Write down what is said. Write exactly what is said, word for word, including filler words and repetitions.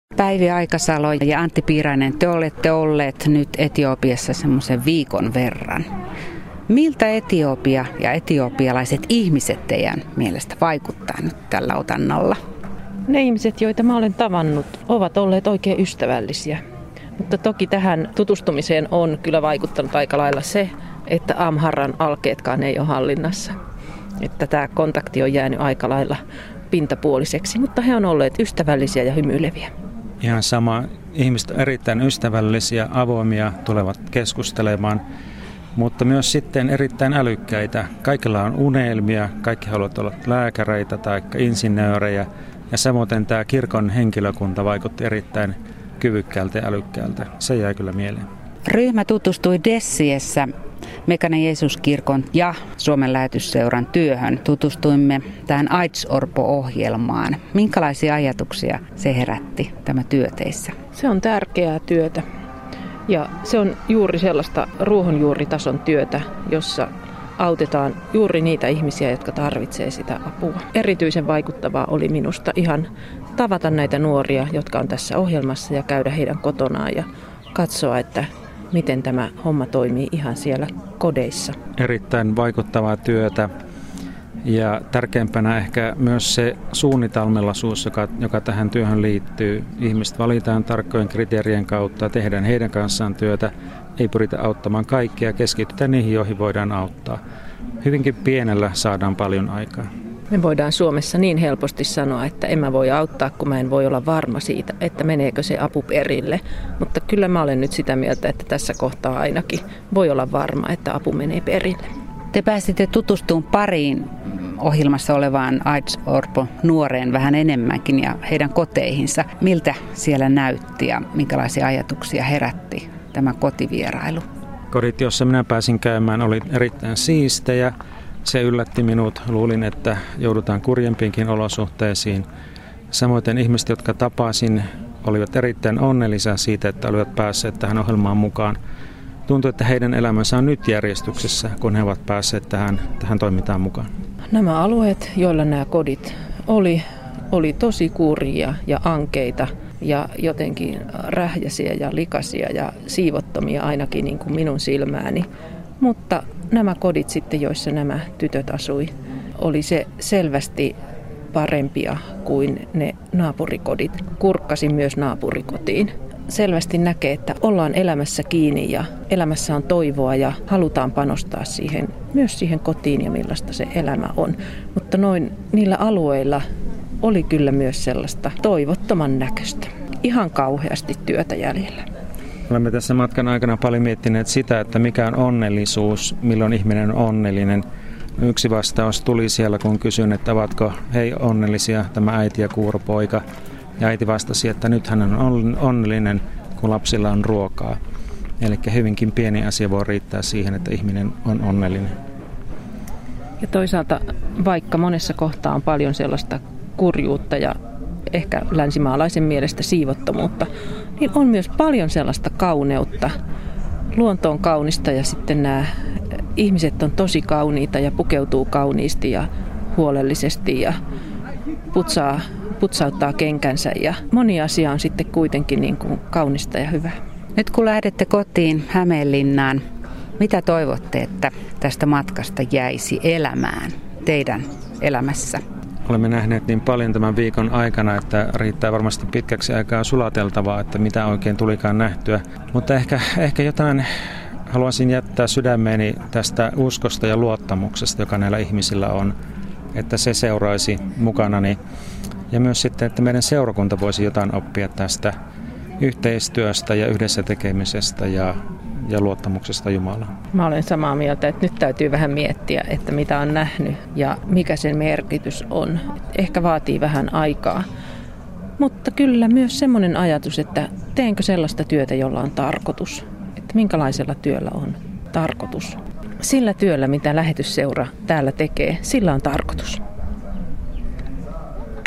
Päivi Aikasalo ja Antti Piirainen, te olette olleet nyt Etiopiassa semmoisen viikon verran. Miltä Etiopia ja etiopialaiset ihmiset teidän mielestä vaikuttaa nyt tällä otannalla? Ne ihmiset, joita mä olen tavannut, ovat olleet oikein ystävällisiä. Mutta toki tähän tutustumiseen on kyllä vaikuttanut aika lailla se, että Amharan alkeetkaan ei ole hallinnassa. Että tämä kontakti on jäänyt aika lailla pintapuoliseksi, mutta he on olleet ystävällisiä ja hymyileviä. Ihan sama. Ihmiset ovat erittäin ystävällisiä, avoimia, tulevat keskustelemaan, mutta myös sitten erittäin älykkäitä. Kaikilla on unelmia, kaikki haluavat olla lääkäreitä tai insinöörejä. Ja samoin tämä kirkon henkilökunta vaikutti erittäin kyvykkäältä ja älykkäältä. Se jäi kyllä mieleen. Ryhmä tutustui Dessiessä Mekanen Jeesus-kirkon ja Suomen Lähetysseuran työhön. Tutustuimme tähän AIDS-orpo-ohjelmaan. Minkälaisia ajatuksia se herätti, tämä työ teissä? Se on tärkeää työtä ja se on juuri sellaista ruohonjuuritason työtä, jossa autetaan juuri niitä ihmisiä, jotka tarvitsee sitä apua. Erityisen vaikuttavaa oli minusta ihan tavata näitä nuoria, jotka on tässä ohjelmassa ja käydä heidän kotonaan ja katsoa, että miten tämä homma toimii ihan siellä kodeissa. Erittäin vaikuttavaa työtä ja tärkeimpänä ehkä myös se suunnitelmallisuus, joka, joka tähän työhön liittyy. Ihmiset valitaan tarkkojen kriteerien kautta, tehdään heidän kanssaan työtä, ei pyritä auttamaan kaikkia, keskitytään niihin, joihin voidaan auttaa. Hyvinkin pienellä saadaan paljon aikaa. Me voidaan Suomessa niin helposti sanoa, että en mä voi auttaa, kun mä en voi olla varma siitä, että meneekö se apu perille. Mutta kyllä mä olen nyt sitä mieltä, että tässä kohtaa ainakin voi olla varma, että apu menee perille. Te pääsitte tutustumaan pariin ohjelmassa olevaan AIDS-orpo-nuoreen vähän enemmänkin ja heidän koteihinsa. Miltä siellä näytti ja minkälaisia ajatuksia herätti tämä kotivierailu? Kodit, jossa minä pääsin käymään, oli erittäin siistejä. Se yllätti minut. Luulin, että joudutaan kurjempiinkin olosuhteisiin. Samoin ihmiset, jotka tapasin, olivat erittäin onnellisia siitä, että olivat päässeet tähän ohjelmaan mukaan. Tuntui, että heidän elämänsä on nyt järjestyksessä, kun he ovat päässeet tähän, tähän toimintaan mukaan. Nämä alueet, joilla nämä kodit oli, oli tosi kurjia ja ankeita ja jotenkin rähjäisiä ja likaisia ja siivottomia ainakin niin kuin minun silmääni. Mutta nämä kodit sitten, joissa nämä tytöt asui, oli se selvästi parempia kuin ne naapurikodit. Kurkkasin myös naapurikotiin. Selvästi näkee, että ollaan elämässä kiinni ja elämässä on toivoa ja halutaan panostaa siihen, myös siihen kotiin ja millaista se elämä on. Mutta noin niillä alueilla oli kyllä myös sellaista toivottoman näköistä. Ihan kauheasti työtä jäljellä. Olemme tässä matkan aikana paljon miettineet sitä, että mikä on onnellisuus, milloin ihminen on onnellinen. Yksi vastaus tuli siellä, kun kysyin, että ovatko he onnellisia, tämä äiti ja kuuropoika. Ja äiti vastasi, että nyt hän on onnellinen, kun lapsilla on ruokaa. Eli hyvinkin pieni asia voi riittää siihen, että ihminen on onnellinen. Ja toisaalta, vaikka monessa kohtaa on paljon sellaista kurjuutta ja ehkä länsimaalaisen mielestä siivottomuutta, niin on myös paljon sellaista kauneutta. Luonto on kaunista ja sitten nämä ihmiset on tosi kauniita ja pukeutuu kauniisti ja huolellisesti ja putsaa, putsauttaa kenkänsä. Ja moni asia on sitten kuitenkin niin kuin kaunista ja hyvää. Nyt kun lähdette kotiin Hämeenlinnaan, mitä toivotte, että tästä matkasta jäisi elämään teidän elämässä? Olemme nähneet niin paljon tämän viikon aikana, että riittää varmasti pitkäksi aikaa sulateltavaa, että mitä oikein tulikaan nähtyä. Mutta ehkä, ehkä jotain haluaisin jättää sydämeeni tästä uskosta ja luottamuksesta, joka näillä ihmisillä on, että se seuraisi mukanani. Ja myös sitten, että meidän seurakunta voisi jotain oppia tästä yhteistyöstä ja yhdessä tekemisestä ja, ja luottamuksesta Jumalaan. Mä olen samaa mieltä, että nyt täytyy vähän miettiä, että mitä on nähnyt ja mikä sen merkitys on. Ehkä vaatii vähän aikaa. Mutta kyllä myös semmoinen ajatus, että teenkö sellaista työtä, jolla on tarkoitus. Että minkälaisella työllä on tarkoitus. Sillä työllä, mitä lähetysseura täällä tekee, sillä on tarkoitus.